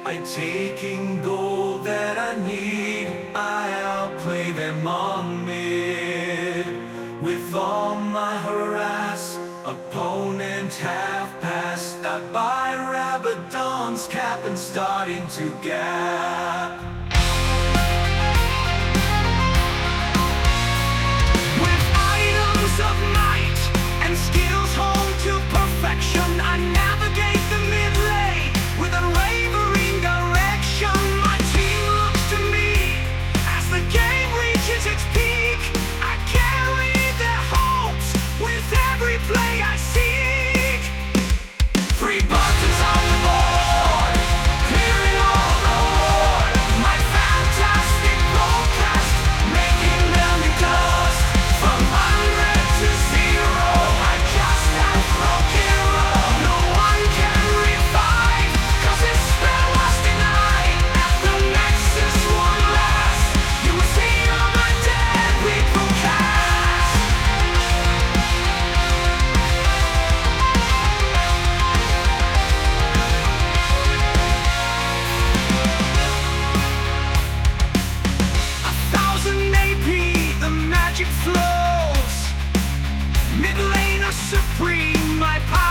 I'm taking gold that I need. I'll play them on mid. With all my harass, opponent half passed. I buy Rabadon's cap and starting to gap. With items of might and skills honed to perfection, I navigate the mid lane with unwavering direction. My team looks to me as the game reaches its peak. I carry their hopes with every play I seek. 3 buttons on the board, clearing all the board. My fantastic broadcast, making them dust. From 100 to 0, I just outbroke hero. No one can revive, 'cause it's spell lost tonight. At the Nexus one last, you will see all my dead people cast. A 1000 AP, the magic flows. Mid laner supreme, my power